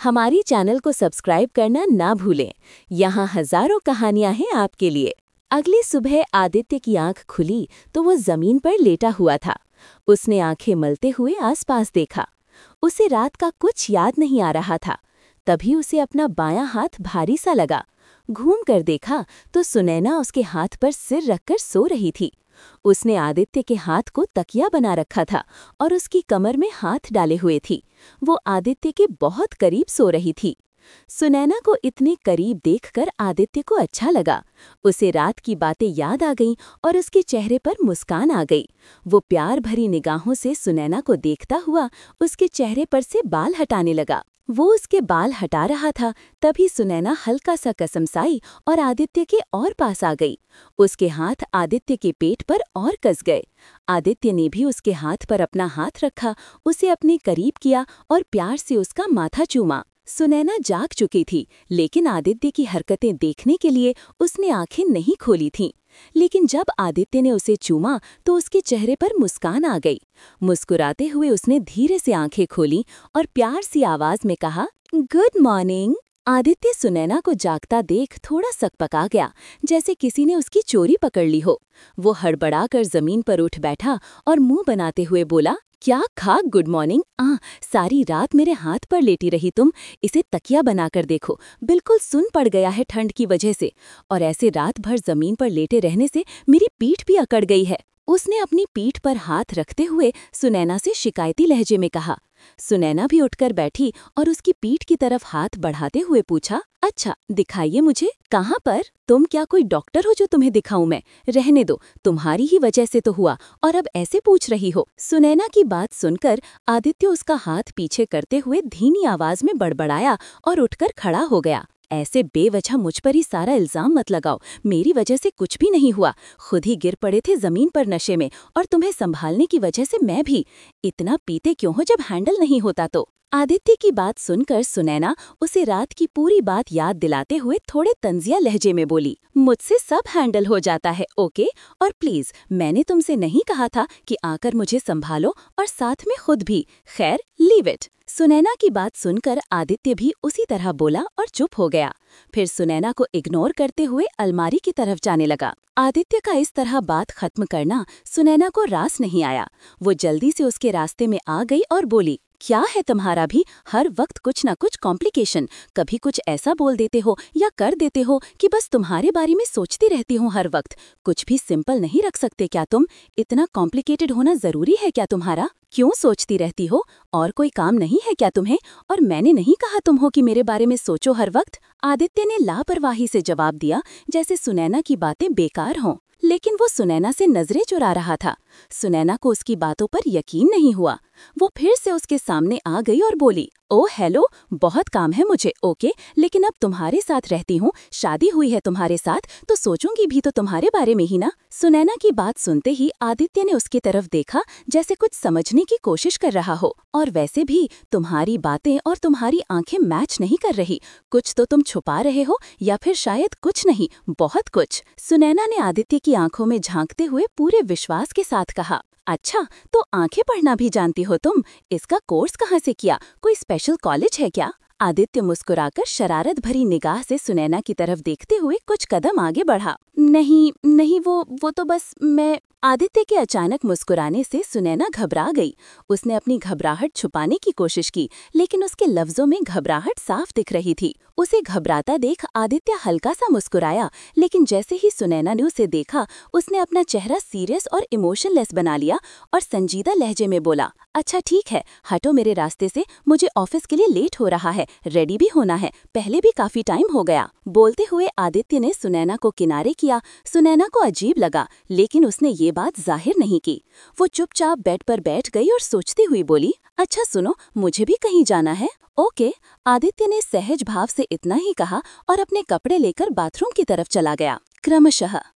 हमारी चैनल को सब्सक्राइब करना ना भूलें। यहाँ हजारों कहानियां हैं आपके लिए। अगली सुबह आदित्य की आंख खुली तो वो जमीन पर लेटा हुआ था। उसने आंखें मलते हुए आसपास देखा। उसे रात का कुछ याद नहीं आ रहा था। तभी उसे अपना बायां हाथ भारी सा लगा। घूम कर देखा तो सुनैना उसके हाथ पर सिर रखकर सो रही थी। उसने आदित्य के हाथ को तकिया बना रखा था और उसकी कमर में हाथ डाले हुए थी। वो आदित्य के बहुत करीब सो रही थी। सुनैना को इतने करीब देखकर आदित्य को अच्छा लगा। उसे रात की बातें याद आ गईं और उसके चेहरे पर मुस्कान आ गई। वो प्यार भरी निगाहों से सुनैना को देखता हुआ उसके चेहरे पर से बाल हटाने लगा। वो उसके बाल हटा रहा था, तभी सुनैना हल्का सा कसमसाई और आदित्य के और पास आ गई। उसके हाथ आदित्य के पेट पर और कस गए। आदित्य ने भी उसके हाथ पर अपना हाथ रखा, उसे अपने करीब किया और प्यार से उसका माथा चूमा। सुनैना जाग चुकी थी, लेकिन आदित्य की हरकतें देखने के लिए उसने आंखें नहीं खोली थीं। लेकिन जब आदित्य ने उसे चूमा तो उसके चेहरे पर मुस्कान आ गई। मुस्कुराते हुए उसने धीरे से आंखें खोली और प्यार सी आवाज में कहा, गुड मॉर्निंग। आदित्य सुनैना को जागता देख थोड़ा सकपका गया, जैसे किसी ने उसकी चोरी पकड़ ली हो। वो हड़बड़ाकर जमीन पर उठ बैठा और मुंह बनाते हुए बोला, क्या खा गुड मॉर्निंग। सारी रात मेरे हाथ पर लेटी रही तुम। इसे तकिया बनाकर देखो, बिल्कुल सुन पड़ गया है ठंड की वजह से। और ऐसे रात भर जमीन पर लेटे रहने से मेरी पीठ भी अकड़ गई है। उसने अपनी पीठ पर हाथ रखते हुए सुनैना से शिकायती लहजे में कहा। सुनैना भी उठकर बैठी और उसकी पीठ की तरफ हाथ बढ़ाते हुए पूछा, अच्छा दिखाइए मुझे, कहाँ पर? तुम क्या कोई डॉक्टर हो जो तुम्हें दिखाऊं मैं? रहने दो, तुम्हारी ही वजह से तो हुआ और अब ऐसे पूछ रही हो। सुनैना की बात सुनकर आदित्य उसका हाथ पीछे करते हुए धीमी आवाज में बड़बड़ाया और उठकर खड़ा हो गया। ऐसे बेवजह मुझ पर ही सारा इल्जाम मत लगाओ, मेरी वजह से कुछ भी नहीं हुआ। खुद ही गिर पड़े थे जमीन पर नशे में और तुम्हें संभालने की वजह से मैं भी। इतना पीते क्यों हो जब हैंडल नहीं होता तो? आदित्य की बात सुनकर सुनैना उसे रात की पूरी बात याद दिलाते हुए थोड़े तंजिया लहजे में बोली, मुझसे सब हैंडल हो जाता है, ओके? और प्लीज, मैंने तुमसे नहीं कहा था कि आकर मुझे संभालो और साथ में खुद भी। खैर, लीव इट। सुनैना की बात सुनकर आदित्य भी उसी तरह बोला और चुप हो गया। फिर सुनैना को इग्नोर करते हुए अलमारी की तरफ जाने लगा। आदित्य का इस तरह बात खत्म करना सुनैना को रास नहीं आया। वो जल्दी से उसके रास्ते में आ गई और बोली, क्या है तुम्हारा भी? हर वक्त कुछ ना कुछ कॉम्प्लिकेशन। कभी कुछ ऐसा बोल देते हो या कर देते हो कि बस तुम्हारे बारे में सोचती रहती हूँ हर वक्त। कुछ भी सिंपल नहीं रख सकते क्या तुम? इतना कॉम्प्लिकेटेड होना जरूरी है क्या तुम्हारा? क्यों सोचती रहती हो? और कोई काम नहीं है क्या तुम्हें? और मैंने नहीं कहा तुम हो कि मेरे बारे में सोचो हर वक्त। आदित्य ने लापरवाही से जवाब दिया, जैसे सुनैना की बातें बेकार हों। लेकिन वो सुनैना से नजरें चुरा रहा था। सुनैना को उसकी बातों पर यकीन नहीं हुआ। वो फिर से उसके सामने आ गई और बोली, ओ हेलो, बहुत काम है मुझे, ओके? लेकिन अब तुम्हारे साथ रहती हूँ, शादी हुई है तुम्हारे साथ, तो सोचूंगी भी तो तुम्हारे बारे में ही ना। सुनैना की बात सुनते ही आदित्य ने उसकी तरफ देखा, जैसे कुछ समझने की कोशिश कर रहा हो। और वैसे भी तुम्हारी बातें और तुम्हारी आंखें मैच नहीं कर रही। कुछ तो तुम छुपा रहे हो, या फिर शायद कुछ नहीं, बहुत कुछ। सुनैना ने आदित्य की आंखों में झांकते हुए पूरे विश्वास के साथ कहा, अच्छा, तो आंखें पढ़ना भी जानती हो तुम? इसका कोर्स कहाँ से किया? कोई स्पेशल कॉलेज है क्या? आदित्य मुस्कुराकर शरारत भरी निगाह से सुनैना की तरफ देखते हुए कुछ कदम आगे बढ़ा। नहीं नहीं, वो तो बस मैं। आदित्य के अचानक मुस्कुराने से सुनैना घबरा गई। उसने अपनी घबराहट छुपाने की कोशिश की, लेकिन उसके लफ्जों में घबराहट साफ दिख रही थी। उसे घबराता देख आदित्य हल्का सा मुस्कुराया, लेकिन जैसे ही सुनैना ने उसे देखा, उसने अपना चेहरा सीरियस और इमोशनलेस बना लिया और संजीदा लहजे में बोला, अच्छा ठीक है, हटो मेरे रास्ते से, मुझे ऑफिस के लिए लेट हो रहा है, रेडी भी होना है, पहले भी काफी टाइम हो गया। बोलते हुए आदित्य ने सुनैना को किनारे किया। सुनैना को अजीब लगा, लेकिन उसने ये बात जाहिर नहीं की। वो चुपचाप बेड पर बैठ गई और सोचती हुई बोली, अच्छा सुनो, मुझे भी कहीं जाना है, ओके? आदित्य ने सहज भाव से इतना ही कहा और अपने कपड़े लेकर बाथरूम की तरफ चला गया। क्रमशः